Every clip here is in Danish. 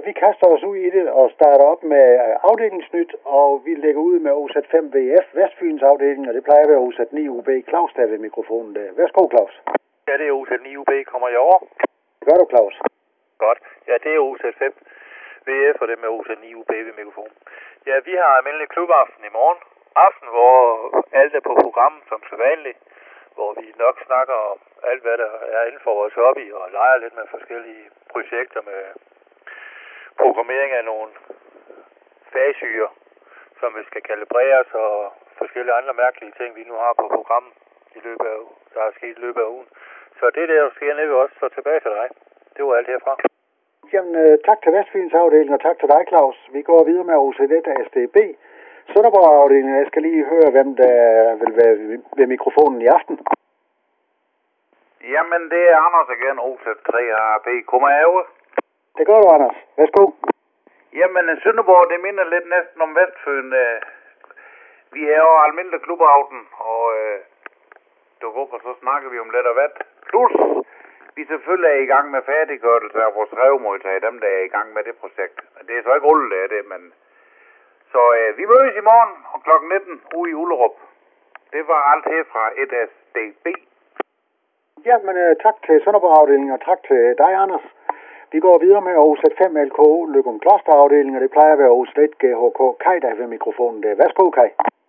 vi kaster os ud i det og starter op med afdelingsnyt, og vi lægger ud med OZ5 VF Vestfyns afdeling, og det plejer at være OZ9 UB. Claus der ved mikrofonen der. Værsgo, Claus. Ja, det er OZ9 UB. Kommer I over? Gør du, Claus? Godt. Ja, det er OZ5 VF, og det med OZ9 UB ved mikrofonen. Ja, vi har almindelig klubaften i morgen. Aften, hvor alt er på programmet som så vanligt. Hvor vi nok snakker om alt, hvad der er inden for vores hobby, og leger lidt med forskellige projekter med programmering af nogle fagsyre, som vi skal kalibreres, og forskellige andre mærkelige ting, vi nu har på programmet der er sket i løbet af ugen. Så det der sker nede ved os, så tilbage til dig. Det var alt herfra. Jamen, tak til Vestfyns afdeling, og tak til dig, Claus. Vi går videre med OZ1 og SDB. Sønderborg afdelingen, jeg skal lige høre, hvem der vil være ved mikrofonen i aften. Jamen, det er Anders igen, OZ3AB. Kommer jeg over? Det gør du, Anders. Værsgo. Jamen, Sønderborg, det minder lidt næsten om Vestfyn. Vi er jo almindelig klubaften, og så snakker vi om lidt og vat. Plus, vi selvfølgelig er i gang med færdiggørelse af vores revmodtag, dem der er i gang med det projekt. Det er så ikke alle, der er det, men... Så vi mødes i morgen og kl. 19 ude i Ullerup. Det var alt her fra 1SDB. Jamen, tak til Sønderborg afdelingen, og tak til dig, Anders. Vi går videre med OZ5 LKO Løgum Kloster afdelingen, og det plejer at være OZ1 GHK Kai, der er ved mikrofonen der. Værsgo, Kai.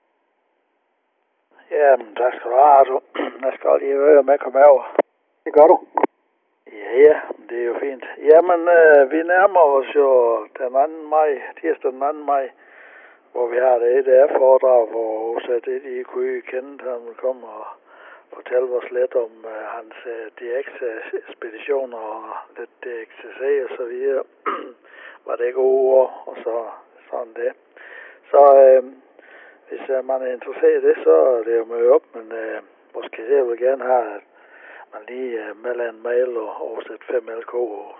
Jamen, tak skal du have, Arthur. Jeg skal lige høre med at komme over. Det gør du. Ja, det er jo fint. Jamen, vi nærmer os jo den 2. maj, tirsdag den 2. maj, hvor vi har det EDF-foredrag, hvor OZ1 i kunne kende, han vil komme og fortælle os lidt om hans DX-ekspeditioner og lidt DXC og så videre. Var det gode ord, og så sådan det. Så hvis man er interesseret i det, så er det jo med op, men måske det vil gerne have, at man lige melder en mail og oversæt 5LK og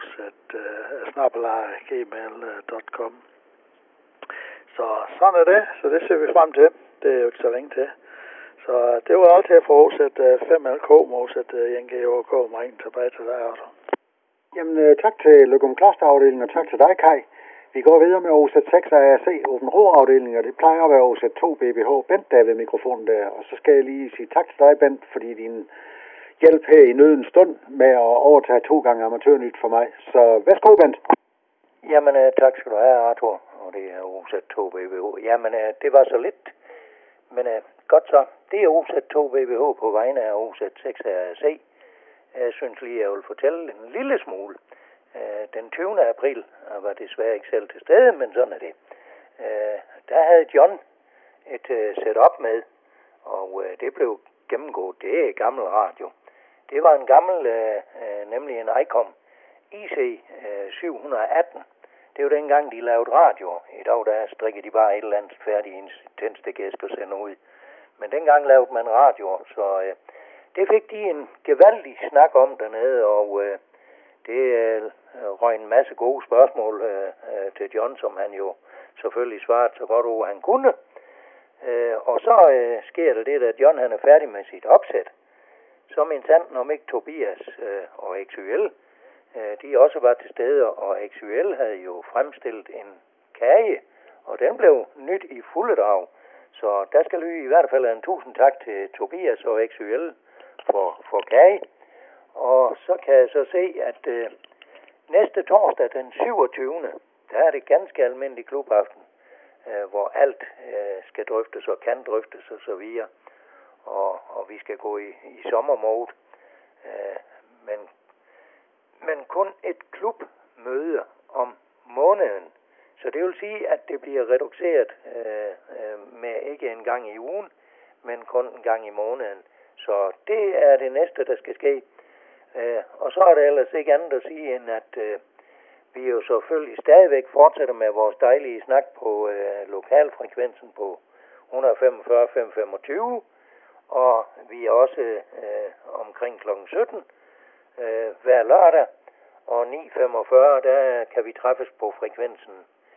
gmail.com. Så sådan er det, så det ser vi frem til. Det er jo ikke så længe til. Så det var alt her for oversæt 5LK og oversæt NGOK og mig tilbage til dig, Arthur. Jamen, tak til Løgum Kloster afdelingen, og tak til dig, Kai. Vi går videre med OZ6 ARC Åben Rå afdelingen, og det plejer at være OZ2 BBH. Bent, der er ved mikrofonen der, og så skal jeg lige sige tak til dig, Bent, fordi din hjælp her i nødens stund med at overtage 2 gange amatørnyt for mig. Så værsgo, Bent. Jamen, tak skal du have, Arthur, og det er OZ2 BBH. Jamen, det var så lidt, men godt så. Det er OZ2 BBH på vegne af OZ6 ARC. Jeg synes lige, jeg vil fortælle en lille smule. Den 20. april var desværre ikke selv til stede, men sådan er det. Der havde John et setup med, og det blev gennemgået. Det er gammel radio. Det var en gammel, nemlig en ICOM IC 718. Det var dengang, de lavede radio. I dag der strikker de bare et eller andet færdigt tændstikæske og sender ud. Men dengang lavede man radio, så det fik de en gevaldig snak om dernede, og det røg en masse gode spørgsmål til John, som han jo selvfølgelig svarede så godt over han kunne. Og så sker der det, at John han er færdig med sit opsæt. Så min sanden om ikke Tobias og XYL, de også var til stede, og XYL havde jo fremstillet en kage, og den blev nyt i fulde drag. Så der skal lyde i hvert fald en 1000 tak til Tobias og XYL for kage. Og så kan jeg så se, at næste torsdag den 27. der er det ganske almindelig klubaften, hvor alt skal drøftes og kan drøftes og så videre. Og vi skal gå i sommermode. Men kun et klubmøde om måneden. Så det vil sige, at det bliver reduceret med ikke en gang i ugen, men kun en gang i måneden. Så det er det næste, der skal ske. Og så er det ellers ikke andet at sige, end at vi jo selvfølgelig stadigvæk fortsætter med vores dejlige snak på lokalfrekvensen på 145-525. Og vi er også omkring kl. 17 hver lørdag. Og 9.45, der kan vi træffes på frekvensen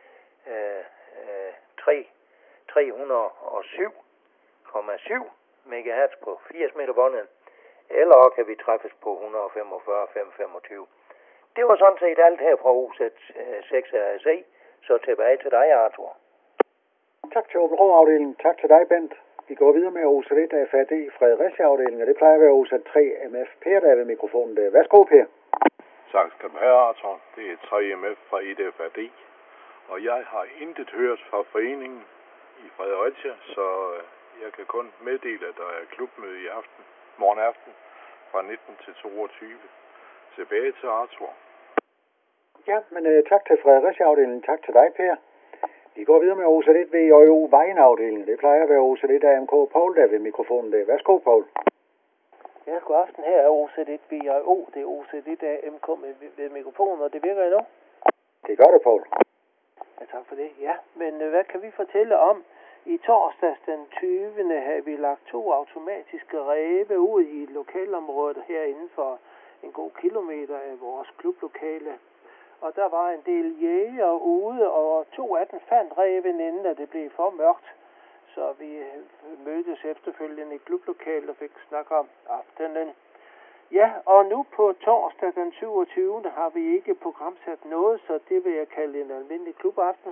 307,7 MHz på 80 meter båndet. Eller kan vi træffes på 145-525. det var sådan set alt her fra OZ6RSE. Så tilbage til dig, Arthur. Tak til Åben Rå-afdelingen. Tak til dig, Bent. Vi går videre med OZ1 FAD Fredericia-afdelingen, og det plejer at være OZ3 MF. Per, der er ved mikrofonen der. Værsgo, Per. Tak skal du have, Arthur. Det er 3MF fra IDFAD, og jeg har intet hørt fra foreningen i Fredericia, så jeg kan kun meddele, at der er klubmøde i aften, morgen aften fra 19 til 22. Tilbage til Arthur. Ja, men tak til Fredericia-afdelingen. Tak til dig, Per. Vi går videre med OZ1 VJO Vejen-afdelingen. Det plejer at være OZ1 AMK. Poul, der er ved mikrofonen der. Værsgo, Poul. Ja, god aften. Her er OZ1 VJO. Det er OZ1 AMK ved mikrofonen, og det virker endnu. Det gør det, Poul. Ja, tak for det. Ja, men hvad kan vi fortælle om? I torsdags den 20. havde vi lagt 2 automatiske ræve ud i lokalområdet herinde for en god kilometer af vores klublokale. Og der var en del jæger ude, og 2 af dem fandt ræven, inden at det blev for mørkt. Så vi mødtes efterfølgende i klublokalet og fik snak om aftenen. Ja, og nu på torsdag den 27. har vi ikke programsat noget, så det vil jeg kalde en almindelig klubaften.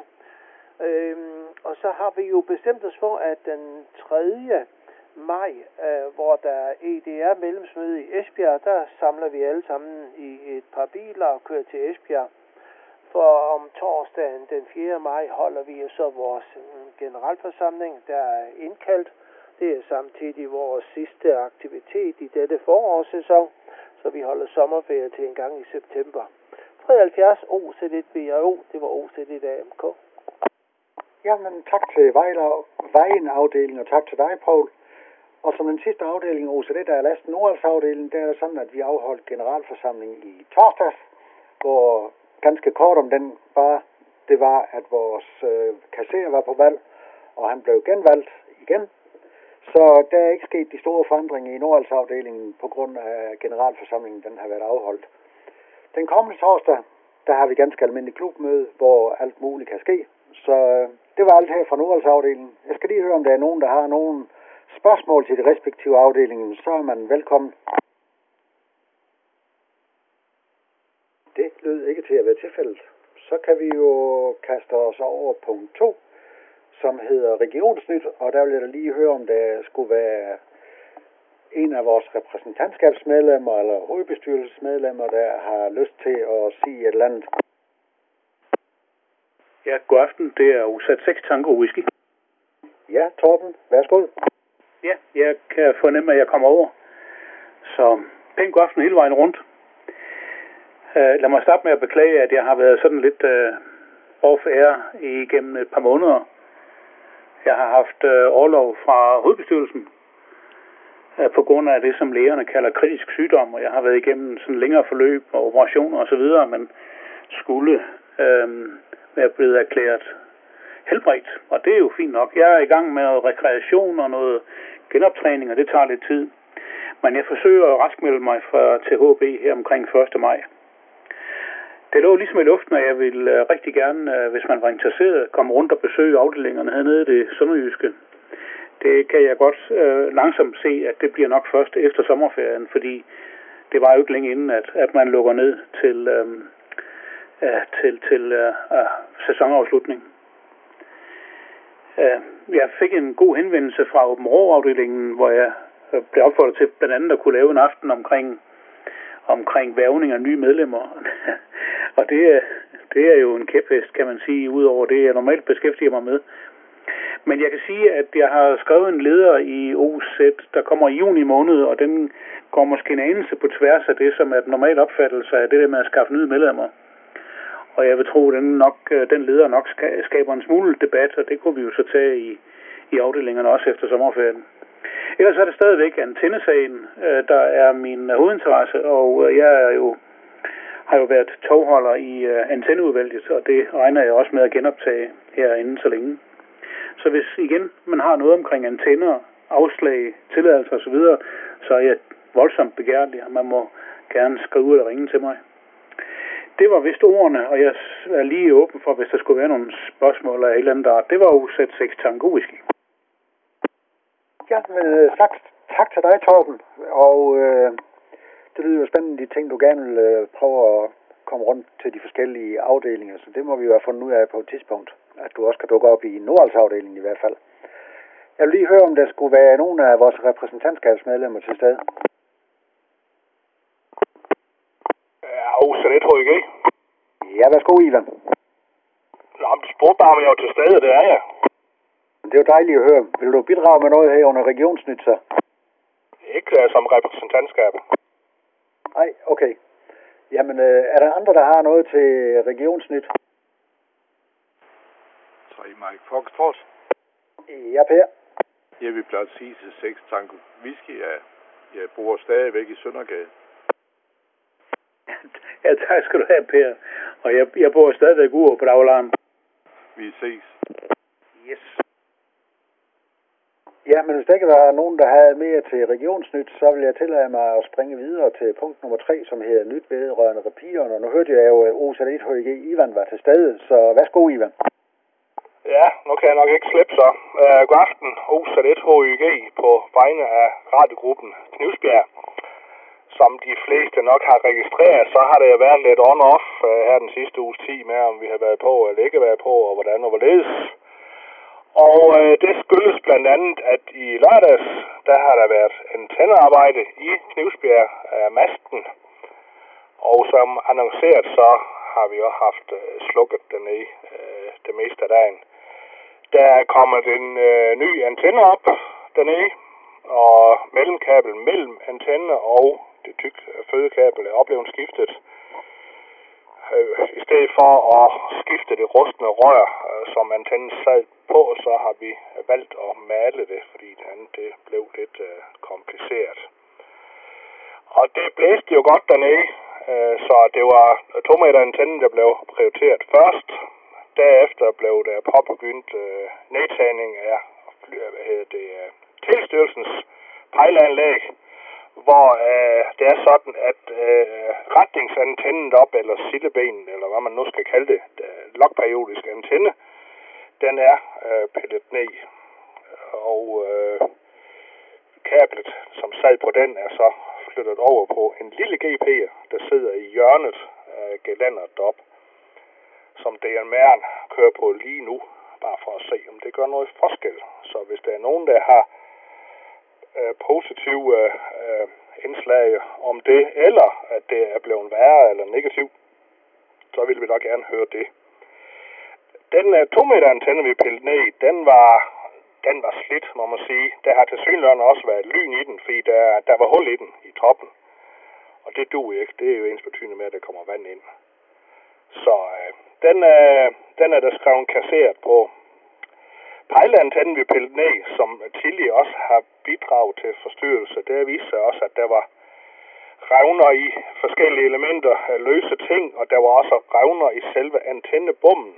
Og så har vi jo bestemt os for, at den 3. maj, hvor der er EDR mellemsmøde i Esbjerg, der samler vi alle sammen i et par biler og kører til Esbjerg. For om torsdagen den 4. maj holder vi så vores generalforsamling, der er indkaldt. Det er samtidig vores sidste aktivitet i dette forårssæson, så vi holder sommerferie til en gang i september. 73 OZ1 VJO, det var OZ1 AMK. Jamen, tak til Vejen-afdelingen, og tak til dig, Poul. Og som den sidste afdeling, OZ1 er Lasten Nordals-afdelingen, der er det sådan, at vi afholdt generalforsamling i torsdags, hvor ganske kort om den bare, det var, at vores kasserer var på valg, og han blev genvalgt igen. Så der er ikke sket de store forandringer i Nordals-afdelingen på grund af generalforsamlingen, den har været afholdt. Den kommende torsdag, der har vi ganske almindelig klubmøde, hvor alt muligt kan ske. Så det var alt her fra Nordals-afdelingen. Jeg skal lige høre, om der er nogen, der har nogen spørgsmål til de respektive afdelinger, så er man velkommen. Det lød ikke til at være tilfældet. Så kan vi jo kaste os over punkt 2, som hedder Regionsnyt, og der vil jeg da lige høre, om der skulle være en af vores repræsentantskabsmedlemmer eller hovedbestyrelsesmedlemmer, der har lyst til at sige et eller andet. Ja, god aften. Det er OZ6 Tango Whisky. Ja, Torben, værsgo. Ja, jeg kan fornemme, at jeg kommer over. Så pænt god aften hele vejen rundt. Lad mig starte med at beklage, at jeg har været sådan lidt off-air igennem et par måneder. Jeg har haft orlov fra hovedbestyrelsen på grund af det, som lægerne kalder kritisk sygdom, og jeg har været igennem sådan længere forløb og operationer osv., men skulle være blevet erklæret helbredt, og det er jo fint nok. Jeg er i gang med rekreation og noget genoptræning, og det tager lidt tid. Men jeg forsøger at raskmelde mig til HB her omkring 1. maj. Det lå ligesom i luften, at jeg ville rigtig gerne, hvis man var interesseret, komme rundt og besøge afdelingerne hernede i det sønderjyske. Det kan jeg godt langsomt se, at det bliver nok først efter sommerferien, fordi det var jo ikke længe inden, at man lukker ned til sæsonafslutning. Jeg fik en god henvendelse fra Åben Rå-afdelingen, hvor jeg blev opfordret til blandt andet at kunne lave en aften omkring hvervning af nye medlemmer. Og det er jo en kæphest, kan man sige, udover det, jeg normalt beskæftiger mig med. Men jeg kan sige, at jeg har skrevet en leder i OZ, der kommer i juni måned, og den går måske en anelse på tværs af det, som er den normale opfattelse af det der med at skaffe nye medlemmer. Og jeg vil tro, at den leder nok skaber en smule debat, og det kunne vi jo så tage i afdelingerne også efter sommerferien. Ellers er det stadigvæk antennesagen, der er min hovedinteresse, og jeg har jo været tovholder i antenneudvalget, og det regner jeg også med at genoptage herinde så længe. Så hvis igen man har noget omkring antenner, afslag, tilladelser osv., så er jeg voldsomt begærlig, og man må gerne skrive ud eller ringe til mig. Det var vist ordene, og jeg er lige åben for, hvis der skulle være nogle spørgsmål eller et eller andet der. Det var OZ6 Tango Whisky. Ja, tak til dig, Torben. Og det lyder jo spændende, de ting, du gerne vil prøve at komme rundt til de forskellige afdelinger, så det må vi jo have fundet ud af på et tidspunkt, at du også kan dukke op i Nordalsafdelingen i hvert fald. Jeg vil lige høre, om der skulle være nogen af vores repræsentantskabsmedlemmer til stede. Ja, så det tror jeg ikke. Ja, værsgo, Ivan. Nå, du spurgte bare, om jeg var til stede, det er jeg. Det er jo dejligt at høre. Vil du bidrage med noget her under Regionsnyt, så? Ikke som repræsentantskab. Nej, okay. Jamen, er der andre, der har noget til Regionsnyt? Så i Mike Foxtrot. Ja, Per. Jeg vil blot sige til 6 tanker whisky, at jeg bor stadigvæk i Søndergade. Ja, tak skal du have, Per. Og jeg bor stadigvæk ude på Daglarm. Vi ses. Yes. Ja, men hvis der ikke var nogen, der havde mere til Regionsnyt, så vil jeg tillade mig at springe videre til punkt nummer 3, som hedder nyt vedrørende repieren. Og nu hørte jeg jo, at OZ1 HIG Ivan var til stede, så værsgo, Ivan. Ja, nu kan jeg nok ikke slippe så. God aften, OZ1 HIG på vegne af radiogruppen Knivsbjerg. Som de fleste nok har registreret, så har det været lidt on-off her den sidste uges tid med, om vi har været på eller ikke været på, og hvordan og hvorledes. Og det skyldes blandt andet, at i lørdags, der har der været antennearbejde i Knivsbjerg af masten. Og som annonceret, så har vi også haft slukket den i det meste af dagen. Der er kommet en ny antenne op dernede, og mellemkabel mellem antenne og det tykke fødekabel er oplevet skiftet. I stedet for at skifte det rustne rør, som antennen sad på, så har vi valgt at male det, fordi det blev lidt kompliceret. Og det blæste jo godt dernede, så det var 2 meter antenne, der blev prioriteret først. Derefter blev der påbegyndt nedtagning af Telestyrelsens pejleanlæg, hvor det er sådan, at retningsantennen op, eller sildebenen, eller hvad man nu skal kalde det, lokperiodisk antenne, den er pillet ned. Og kablet, som sad på den, er så flyttet over på en lille GP'er, der sidder i hjørnet af gelænderet deroppe, som DNM'eren kører på lige nu, bare for at se, om det gør noget forskel. Så hvis der er nogen, der har positive indslag om det, eller at det er blevet værre eller negativt, så vil vi da gerne høre det. Den 2 meter antenne, vi pillede ned, den var slidt, må man sige. Der har tilsyneladende også været lyn i den, fordi der var hul i den i toppen. Og det duer ikke. Det er jo ensbetydende med, at der kommer vand ind. Så den er der skrevet kasseret på. Pejleantennen, vi pillede ned, som tidligere også har bidraget til forstyrrelse, det viste sig også, at der var revner i forskellige elementer af løse ting, og der var også revner i selve antennebommen,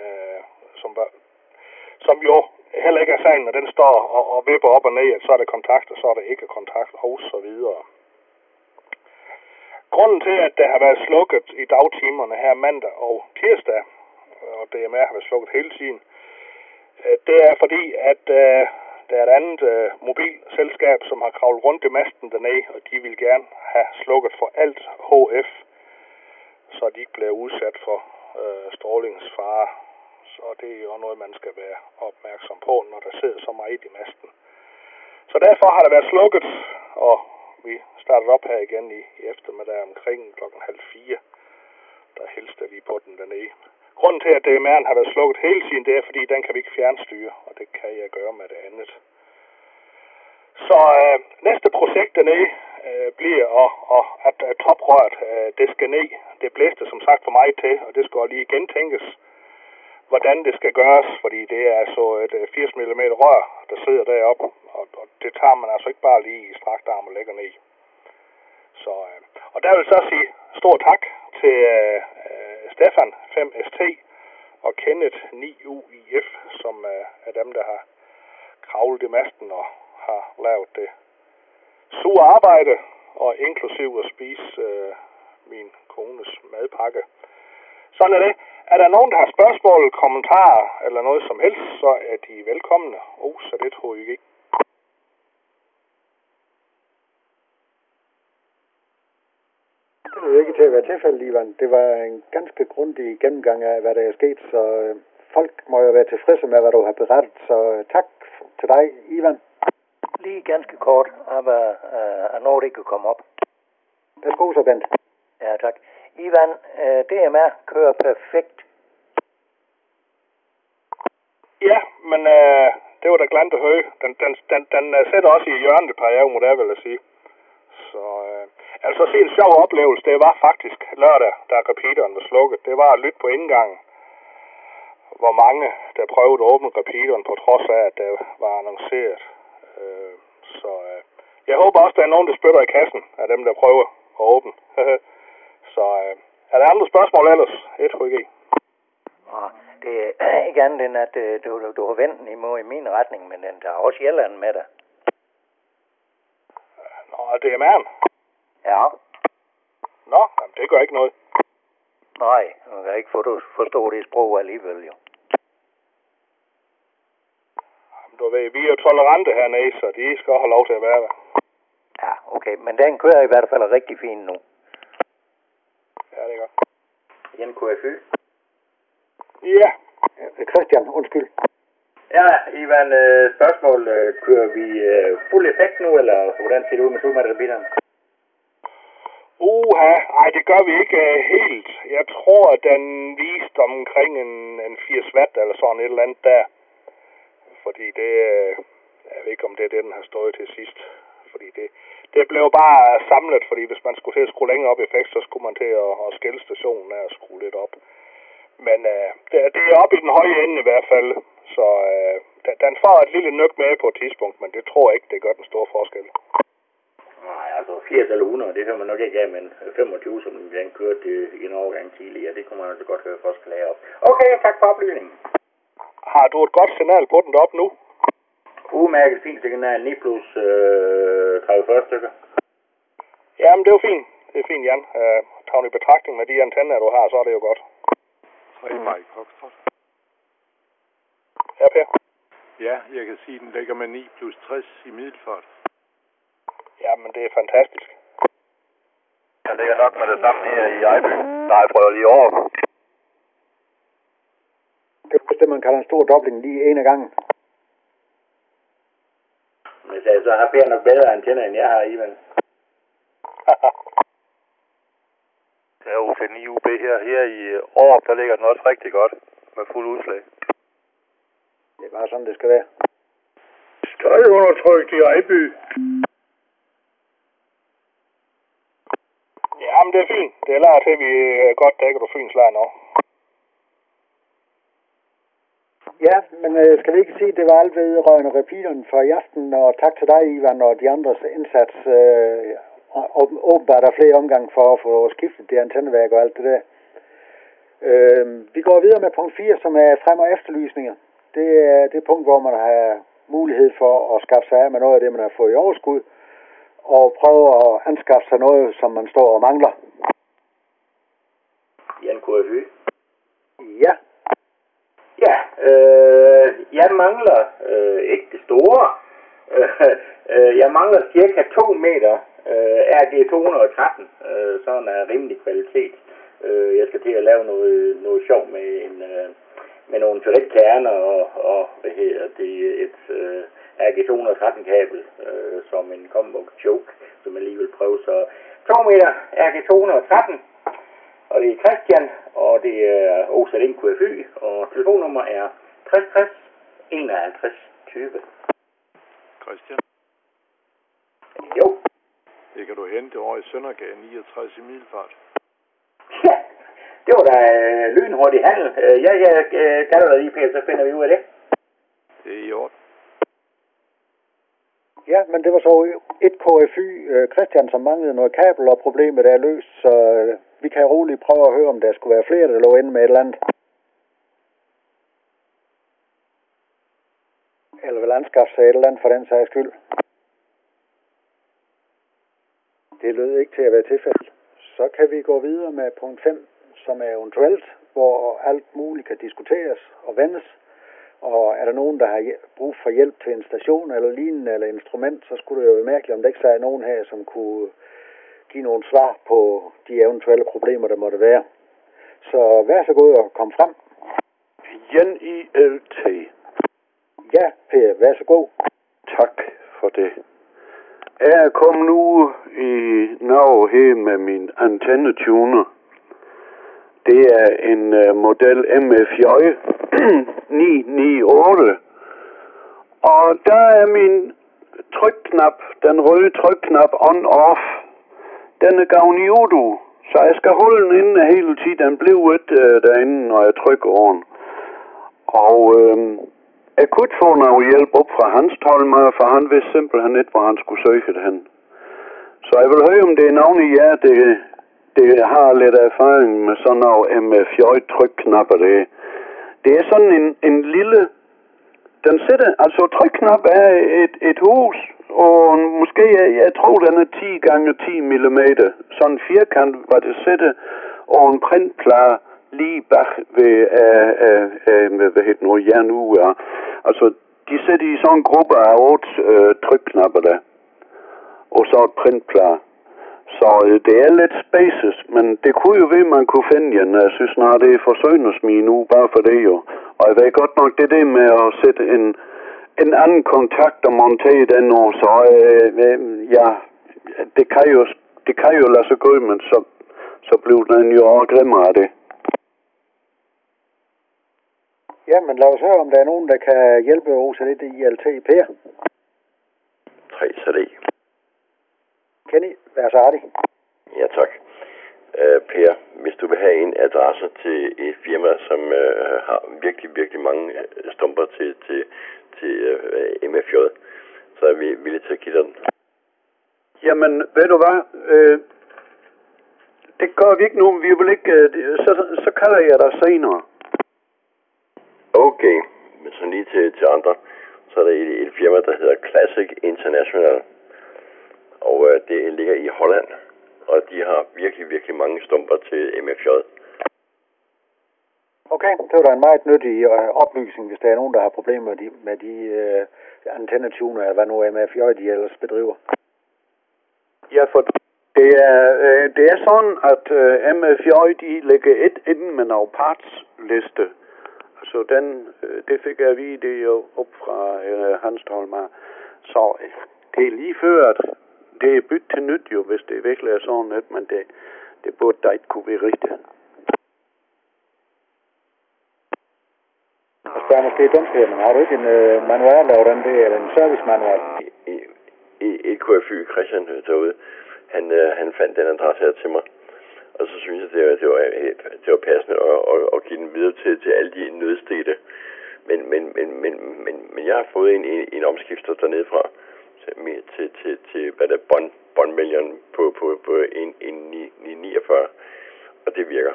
som jo heller ikke er sagen, når den står og vipper op og ned, at så er der kontakt, og så er der ikke kontakt, og så videre. Grunden til, at der har været slukket i dagtimerne her mandag og tirsdag, og DMR har været slukket hele tiden, det er fordi, at der er et andet mobilselskab, som har kravlet rundt i masten dernede, og de vil gerne have slukket for alt HF, så de ikke bliver udsat for strålingsfare. Så det er jo noget, man skal være opmærksom på, når der sidder så meget i masten. Så derfor har der været slukket, og vi startet op her igen i eftermiddag omkring 3:30. Der hilste vi på den dernede. Grunden til, at DMR'en har været slukket hele tiden, det er, fordi den kan vi ikke fjernstyre, og det kan jeg gøre med det andet. Så næste projekt dernede bliver, at toprøret det skal ned. Det blæste som sagt for mig til, og det skal lige gentænkes, hvordan det skal gøres, fordi det er så et 80 mm rør, der sidder deroppe, og det tager man altså ikke bare lige i strakt arm og lægger ned. Så, og der vil så sige stor tak til Stefan 5ST og Kenneth 9UIF, som er dem, der har kravlet i masten og har lavet det sure arbejde, og inklusiv at spise min kones madpakke. Sådan er det. Er der nogen, der har spørgsmål, kommentarer eller noget som helst, så er de velkomne. Så det tror jeg ikke. Det er jo ikke til at være tilfældet, Ivan. Det var en ganske grundig gennemgang af, hvad der er sket, så folk må jo være tilfredse med, hvad du har berettet. Så tak til dig, Ivan. Lige ganske kort, aber når det kan komme op. Værsgo så, Bent. Ja, tak. Ivan, DMR kører perfekt. Ja, men det var da glant at høre. Den sætter også i hjørnet et par år, må det vel at sige. Så altså se en sjov oplevelse, det var faktisk lørdag, da repeateren var slukket. Det var at lytte på indgangen, hvor mange der prøvede at åbne repeateren, på trods af, at det var annonceret. Så jeg håber også, der er nogen, der spytter i kassen af dem, der prøver at åbne. Så er der andre spørgsmål ellers? Et hug i. Det er ikke andet end, at du har vendt den imod i min retning, men den tager også Sjælland med dig. Nå, det er mand. Ja. Nå, jamen, det gør ikke noget. Nej, man kan ikke forstå det sprog alligevel, jo. Jamen, du ved, vi er jo tolerante hernede, så de skal have lov til at være der. Ja, okay, men den kører i hvert fald rigtig fint nu. Ja, det er godt. Igen KFY. Ja. Christian, undskyld. Ja, Ivan, spørgsmål. Kører vi fuld effekt nu, eller hvordan ser det ud med Supermarked-bilerne? Ej, det gør vi ikke helt. Jeg tror, at den viste omkring en 80 watt eller sådan et eller andet der. Fordi det, jeg ved ikke om det er det, den har stået til sidst. Fordi det blev bare samlet, fordi hvis man skulle til at skrue længere op i effekt, så skulle man til at skille stationen af og skrue lidt op. Men det er op i den høje ende i hvert fald, så den får et lille nøk med på et tidspunkt, men det tror jeg ikke, det gør den store forskel. Nej, altså 80 eller 100, det hører man nok ikke af, men 25, som den kørte i en overgang tidligere, det kunne man altså godt høre forskel af op. Okay, tak for oplysningen. Har du et godt signal på den deroppe nu? Udmærket fint signal, 9 plus 30-40 stykker. Jamen, det er jo fint. Det er fint, Jan. Tag i betragtning med de antenner, du har, så er det jo godt. 3 Mike Foxtrot. Ja, Per? Ja, jeg kan sige, at den ligger med 9 plus 60 i middelfart. Jamen, det er fantastisk. Jeg ligger nok med det samme her i Ejby. Nej, prøver lige over. Det er det, man kalder en stor dobling lige en af gangen. Men så har Per nok bedre antenner, end jeg har, Ivan. Det er OC9 UB her i Aarup, der ligger den også rigtig godt med fuld udslag. Det er bare sådan, det skal være. Støjundertrykt i Ejby. Jamen, det er fint. Det er lært til, at vi godt dækker du Fyns lejr nu. Ja, men skal vi ikke sige, at det var alt vedrørende repeateren for i aften, og tak til dig, Ivan, og de andres indsats. Åbenbart er flere omgange for at få skiftet det antenneværk og alt det der. Vi går videre med punkt 4, som er frem- og efterlysninger. Det er det punkt, hvor man har mulighed for at skaffe sig af med noget af det, man har fået i overskud, og prøve at anskaffe sig noget, som man står og mangler. Jan KFY. Ja. Ja, jeg mangler ikke det store. Jeg mangler cirka 2 meter RG 213, sådan er rimelig kvalitet. Jeg skal til at lave noget sjov med nogle ferritkerner og et RG 213 kabel som en combo choke, som jeg lige vil prøve. Så 2 meter RG 213, og det er Christian, og det er OZ1 KFY, og telefonnummer er 60 60 51 20. Christian? Jo. Det kan du hente over i Søndergade 69 i middelfart. Ja, det var da lynhurtig handel. Jeg kalder dig lige, Per, så finder vi ud af det. Det er i orden. Ja, men det var så et KFY, Christian, som manglede noget kabel, og problemet er løst, så vi kan roligt prøve at høre, om der skulle være flere, der lå inde med et eller andet. Eller vil anskaffe sig et eller andet for den sags skyld. Det lød ikke til at være tilfældet. Så kan vi gå videre med punkt 5, som er eventuelt, hvor alt muligt kan diskuteres og vendes. Og er der nogen, der har brug for hjælp til en station eller lignende eller instrument, så skulle det jo være mærkeligt, om der ikke er nogen her, som kunne give nogle svar på de eventuelle problemer, der måtte være. Så vær så god og kom frem. J-I-L-T. Ja, Per, vær så god. Tak for det. Jeg er kommet nu i Norge her med min antennetuner. Det er en model MFJ 998. Og der er min trykknap, den røde trykknap on-off. Den er gavn i udu, så jeg skal holde den inde hele tiden. Den bliver derinde, når jeg trykker over. Og jeg kunne ikke få noget hjælp op fra Hans Tolmer, for han vidste simpelthen ikke, hvor han skulle søge det hen. Så jeg vil høre, om det er nogen af jer, det har lidt erfaring med sådan noget MFJ-trykknapper. Det er sådan en lille... Den sætter, altså trykknap er et hus, og måske, jeg tror, den er 10 gange 10 mm. Sådan firkant, hvor det sætter, og en printplade lige bag ved, hvad hedder noget, jernuger. Altså, de sætter i sådan en gruppe af 8 trykknapper der, og så et printplade. Så det er lidt spaces, men det kunne jo være, man kunne finde en. Jeg synes snart, det er forsøgningsmige nu, bare for det jo. Og jeg ved godt nok, det med at sætte en anden kontakt og montere den over, så ja, det kan jo lade sig gå, men så bliver den jo også grimmere af det. Ja, men lad os høre, om der er nogen, der kan hjælpe os lidt i ILT. Per? 3 CD. Kenny, vær så artig. Ja, tak. Per, hvis du vil have en adresse til et firma, som har virkelig mange stumper til MFJ, så er vi villige til at give dig den. Jamen, ved du hvad? Det gør vi ikke nu. Vi vil ikke... Så kalder jeg dig senere. Okay, men så lige til andre, så er der et firma, der hedder Classic International. Og det ligger i Holland, og de har virkelig mange stumper til MFJ. Okay, det var da en meget nyttig oplysning, hvis der er nogen, der har problemer med de antennetuner, eller hvad nu MFJ de ellers bedriver. Ja, for det er sådan, at MFJ de lægger et ind med noget partsliste. Altså det fik jeg at vide, det er jo op fra Hans Tolmar. Så det er lige før, at det er byttet til nyt jo, hvis det virkelig er sådan lidt, men det burde da ikke kunne være rigtigt. Altså, der er måske dumt her, men har du ikke en manual over den der, eller en service-manual? Et KFY Christian derude, han fandt den adresse her til mig, og så synes jeg, det var passende at give den videre til alle de nødstedte. Men jeg har fået en omskifter dernede fra, til hvad der båndvælgeren på en 49, og det virker.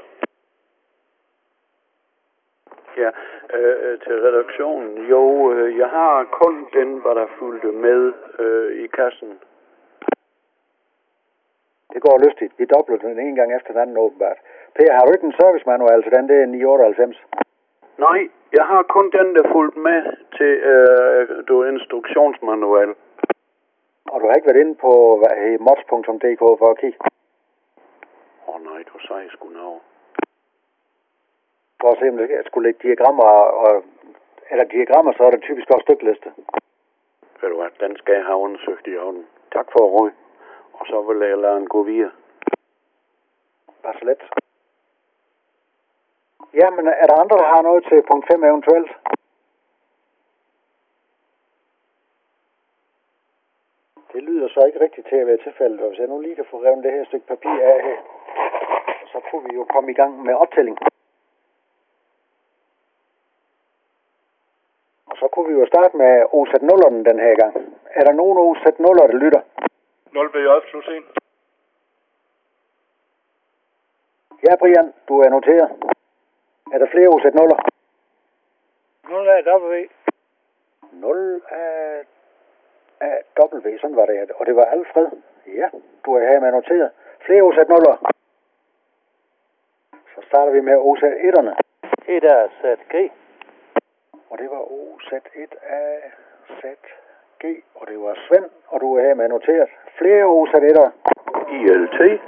Ja, til redaktionen. Jo, jeg har kun den, hvor der fulgte med i kassen. Det går lystigt. Vi dobler den en gang efter den anden åbenbart. Per, har du ikke en service-manual til den der 998? Nej, jeg har kun den, der fulgte med til instruktionsmanual. Og du har ikke været inde på mods.dk for at kigge? Nej, du sagde sgu noget. For at se, om det skulle lægge diagrammer, eller diagrammer, så er det typisk også stykliste. Ved du hvad, den skal jeg have undersøgt i orden. Tak for at røg. Og så vil jeg lade den gå videre. Bare så let. Ja, men er der andre, der har noget til punkt 5 eventuelt? Det lyder så ikke rigtigt til at være tilfældet, og hvis jeg nu lige kan få revet det her stykke papir af her, så kunne vi jo komme i gang med optælling. Og så kunne vi jo starte med OZ0'eren den her gang. Er der nogen OZ0'er, der lytter? 0BJ plus 1. Ja, Brian, du er noteret. Er der flere OZ0'er? 0 af W. 0 af W, sådan var det. Og det var Alfred. Ja, du er her med noteret. Flere OZ0'er. Så starter vi med OZ1'erne. 1 af ZG. Og det var OZ1 af ZG. Og det var Svend, og du er her med noteret. Flere OZ1'ere. ILT.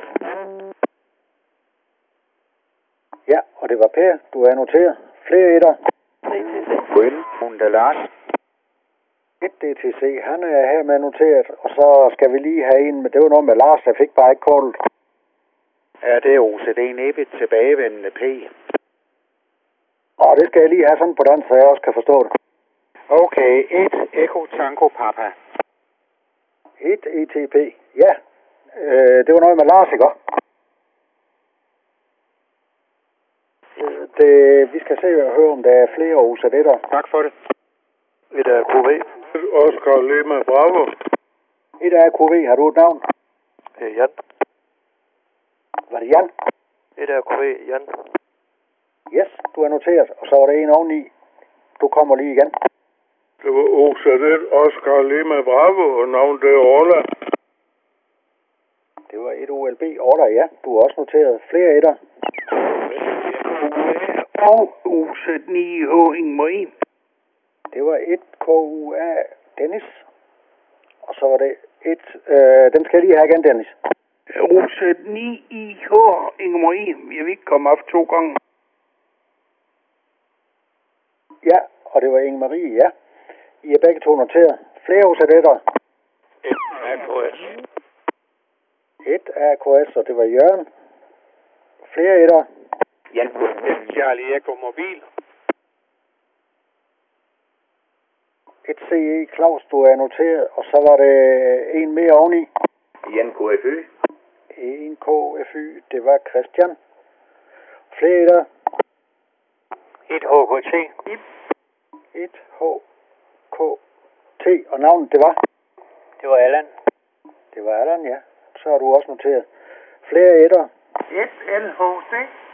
Ja, og det var Per. Du er noteret. Flere etter. Point. Hunde Lars. 1 DTC. Han er her med noteret. Og så skal vi lige have en, men det var noget med Lars. Jeg fik bare ikke kortet. Ja, det er OCD Nebit tilbagevendende P. Og det skal jeg lige have sådan på dansk, så jeg også kan forstå det. Okay, 1 Echo Tango Papa. 1 ETP. Ja. Det var noget med Lars, ikke? Vi skal se og høre, om der er flere OCD'er. Tak for det. Et af QV. Oscar Lima Bravo. Et af QV. Har du et navn? Jan. Var det Jan? Et af QV. Jan. Yes, du er noteret. Og så var der en oveni. Du kommer lige igen. Det var OZ1 Oscar Lima Bravo, og navn det er Orla. Det var et OLB Orla, ja. Du er også noteret. Flere etter. Og OZ9H Ingmarie. Det var et KUA Dennis. Og så var det et... den skal jeg lige have igen, Dennis. OZ9IH Ingmarie. Jeg vil ikke komme op 2 gange. Ja, og det var Inge-Marie, ja. I er begge to noteret. Flere OZ'er. 1 AKS. 1 AKS, og det var Jørgen. Flere etter. Jan Charlie Echo Mobil. 1 CE Claus, du er noteret. Og så var det en mere oveni. Jan KFY. 1 KFY, det var Christian. Flere etter. 1 HKT. 1 HKT, og navnet det var? Det var Allan. Det var Allan, ja. Så har du også noteret. Flere etter. 1 LHC.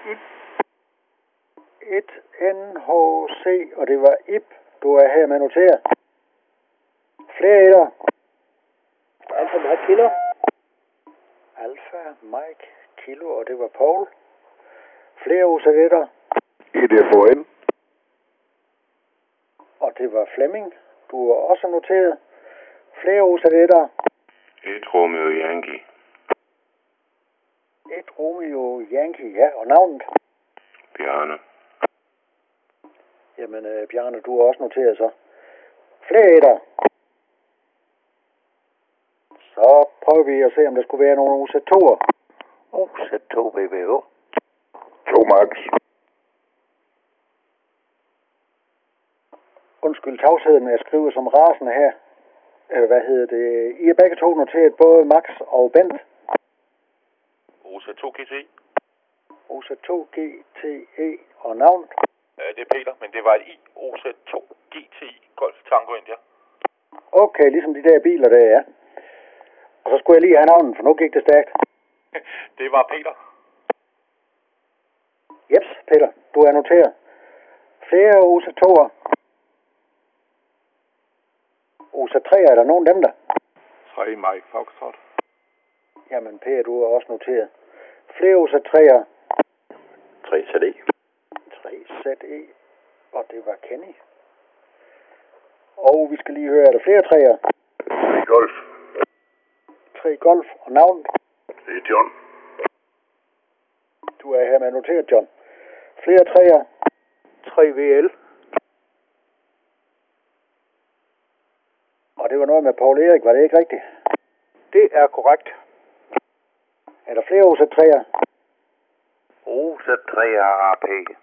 1 NHC, og det var IP. Du er her med noteret. Flere etter. Alfa Mike Kilo. Alfa Mike Kilo, og det var Paul. Flere OZ'er. 1 FON. Og det var Flemming. Du er også noteret. Flere OZ'er. 1 Romeo Yankee. 1 Romeo Yankee, ja. Og navnet? Bjarne. Jamen, Bjarne, du er også noteret så. Flere etter. Så prøver vi at se, om der skulle være nogle OZ2'er. OZ2 BBH. 2 Max. Undskyld tavsheden, jeg skriver som rasende her. I er begge to noteret, både Max og Bent. OZ2 GT. OZ2 GTE og navn? Det er Peter, men det var et OZ2 GTI Golf Tango India. Okay, ligesom de der biler der, ja. Og så skulle jeg lige have navnet, for nu gik det stærkt. Det var Peter. Jeps, Peter, du er noteret. Flere OZ2'er. OZ3'er, er der nogen af dem der? 3 Mike Foxtrot. Jamen, Per, du er også noteret. Flere OZ3'er. 3 ZE. 3 ZE. Og det var Kenny. Og vi skal lige høre, er der flere 3'er? 3 Golf. 3 Golf og navn? Det er John. Du er her med noteret, John. Flere 3'er? 3 VL. Og det var noget med Paul Erik, var det ikke rigtigt? Det er korrekt. Er der flere OZ3'er? OZ3 AP.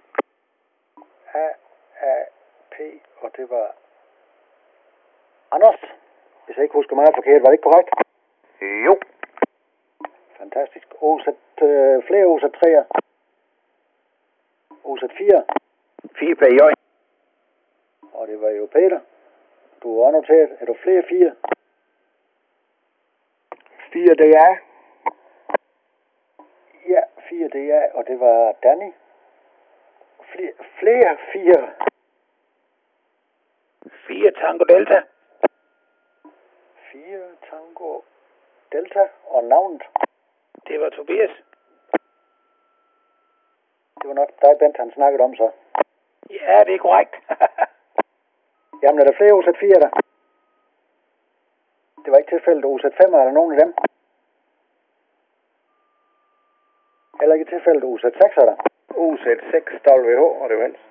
AAP, og det var Anders. Hvis jeg ikke husker meget forkert, var det ikke korrekt? Jo. Fantastisk. Flere OZ3'er? OZ4? 4 PJ. Og det var jo Peter. Du er noteret. Er du flere 4? 4 DA. Ja, 4 DA, og det var Danny. Flere 4. 4 Tango Delta. 4 Tango Delta, og navnet? Det var Tobias. Det var nok dig, Bent, han snakkede om så. Ja, det er korrekt. Jamen, er der flere OZ4 der? Det var ikke tilfældet OZ5, er der nogen af dem? Eller ikke i tilfældet OZ6 er der? OZ6 WH, og det var hans.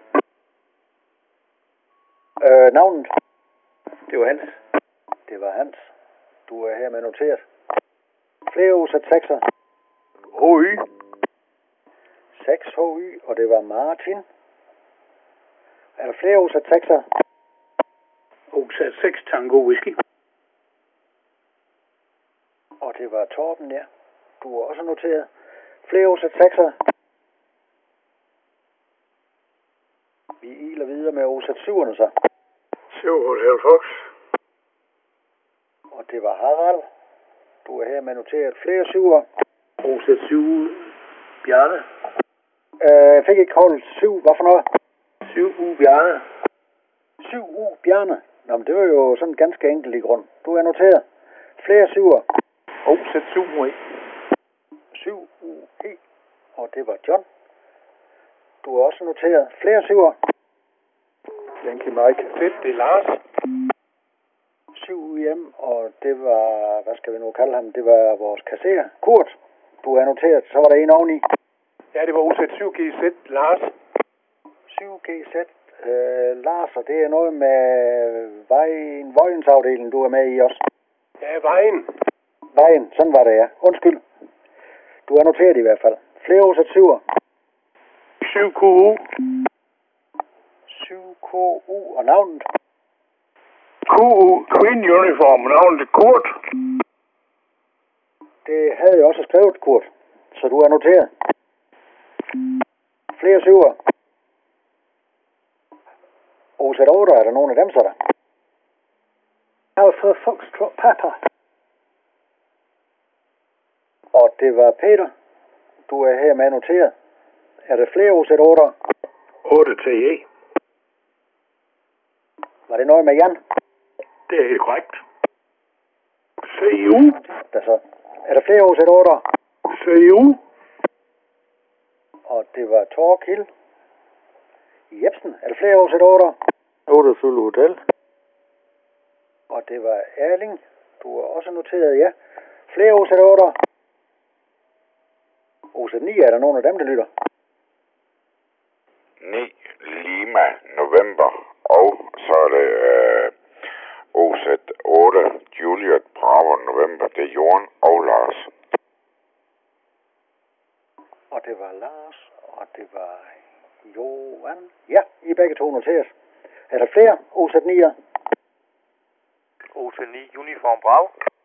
Navnet? Det var hans. Det var hans. Du er her med noteret. Flere OZ6'er? HY. 6 HY, og det var Martin. Er der flere OZ6'er? OZ6 Tango Whisky. Og det var Torben, ja. Du er også noteret. Flere OZ6'er? Vi iler videre med OZ7'erne så. 7 Hotel Fox. Og det var Harald. Du er her med noteret. Flere 7'er? OZ7 Bjarne. Fik ikke holdt 7. Hvad for noget? 7U Bjarne. 7U Bjarne. Nå, men det var jo sådan ganske enkelt i grund. Du er noteret. Flere 7'er? OZ7E. 7UE. Og det var John. Du er også noteret. Flere 7'er? Yankee Mike. Fedt, det er Lars. 7 hjem, og det var, hvad skal vi nu kalde ham? Det var vores kasserer. Kurt, du er noteret. Så var der en oveni. Ja, det var OZ7GZ, Lars. 7GZ, Lars, og det er noget med Vojens-afdelingen, du er med i også. Ja, Vejen. Vejen, sådan var det, ja. Undskyld. Du er noteret i hvert fald. Flere OZ7'er? 7QU. 7KU, og navnet? QU, Queen Uniform, navnet Kurt. Det havde jeg også skrevet, Kurt. Så du er noteret. Flere 7'er? OZ8, er der nogen af dem, så der? Alpha Foxtrot Papa. Og det var Peter. Du er her med noteret. Er der flere OZ8'er? 8 TE. Var det noget med Jan? Det er helt korrekt. CU. Der så. Er der flere OZ8'er? CU. Og det var Torkild Jebsen. Er der flere OZ8'er? 8 Zulu Hotel. Og det var Erling. Du er også noteret, ja. Flere OZ8'er? OZ9, er der nogen af dem, der lytter? 9 Lima November. Og så er det OZ8 Juliet Bravo November. Det er Jorden og Lars. Og det var Lars, og det var Johan. Ja, I begge to noteret. Er der flere OZ9'er? OZ9 Uniform Bravo.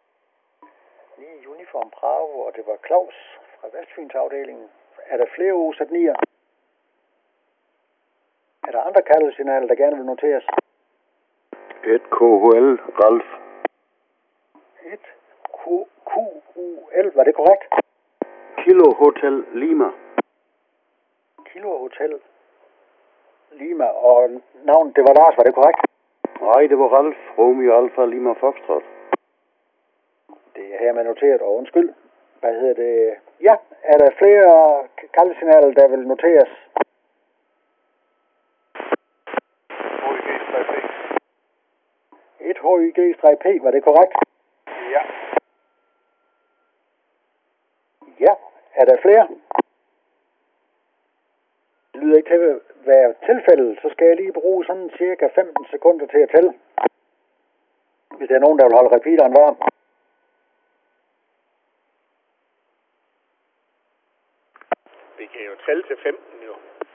9 Uniform Bravo, og det var Claus fra Vestfynsafdelingen. Er der flere OZ9'er? Er der andre kaldesignaler, der gerne vil noteres? 1 KHL Ralf. 1 QUL, var det korrekt? Kilo Hotel Lima. Kilo Hotel Lima, og navnet, det var Lars, var det korrekt? Nej, det var Ralf. Romeo Alpha Lima Foxtrot. Det er her med noteret, og undskyld. Hvad hedder det? Ja, er der flere kaldesignaler, der vil noteres? Et HYG-P, var det korrekt? Ja. Ja, er der flere? Det lyder ikke til at være tilfældet, så skal jeg lige bruge sådan cirka 15 sekunder til at tælle. Hvis der er nogen, der vil holde repeateren varm. Vi kan jo tælle til 15 jo.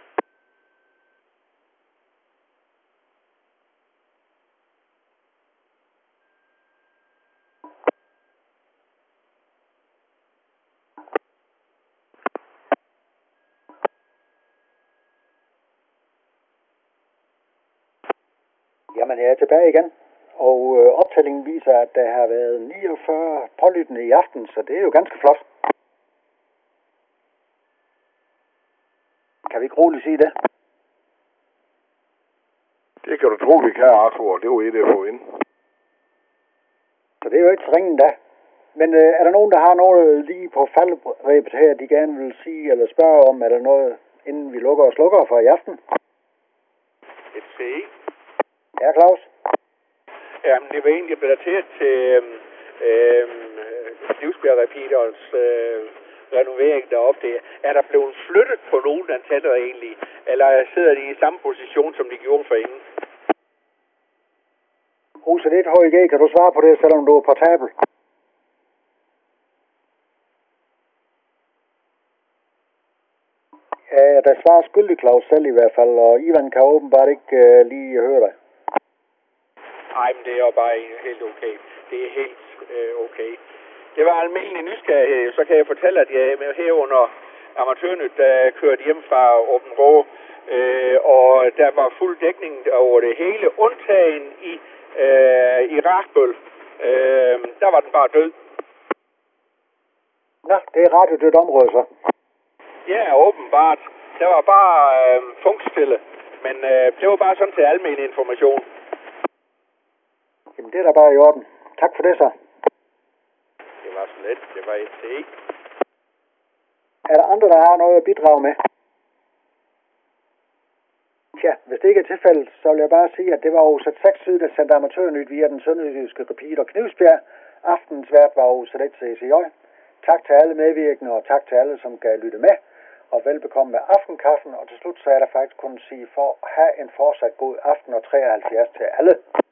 Jamen, jeg er tilbage igen, og optællingen viser, at der har været 49 pålyttende i aften, så det er jo ganske flot. Kan vi ikke roligt sige det? Det kan du tro, vi kan, Arthur. Det var et FON. Så det er jo ikke så ringen da. Men er der nogen, der har noget lige på faldrebet her, de gerne vil sige eller spørge om, eller noget, inden vi lukker og slukker for i aften? Et CE. Ja, Claus? Jamen, det var egentlig relateret til Livsbjerg Repeaters renovering deroppe. Det er der blevet flyttet på nogle antenner egentlig, eller sidder de i samme position, som de gjorde forinden? Huset 1 HIG, kan du svare på det, selvom du er portabel? Ja, der svarer skyldig Claus selv i hvert fald, og Ivan kan åbenbart ikke lige høre dig. Nej, men det er jo bare helt okay. Det er helt okay. Det var almindelig nysgerrighed. Så kan jeg fortælle, at jeg her under Amatørnyt, der kørte hjem fra Åben Rå, og der var fuld dækning over det hele, undtagen i Rakbøl. Der var den bare død. Nå, det er radiodødt område så. Ja, åbenbart. Der var bare funkstille, men det var bare sådan til almindelig information. Jamen, det er da bare i orden. Tak for det så. Det var så let. Det var FCE. Er der andre, der har noget at bidrage med? Tja, hvis det ikke er tilfældet, så vil jeg bare sige, at det var Osat 6 Syd, der sendte Amatørnyt via den sønderjyske repeat og Knivsbjerg. Aftens vært var Osat 1 CCJ. Tak til alle medvirkende, og tak til alle, som gav lytte med. Og velbekomme med aftenkaffen, og til slut så er der faktisk kun at sige for at have en fortsat god aften og 73 til alle.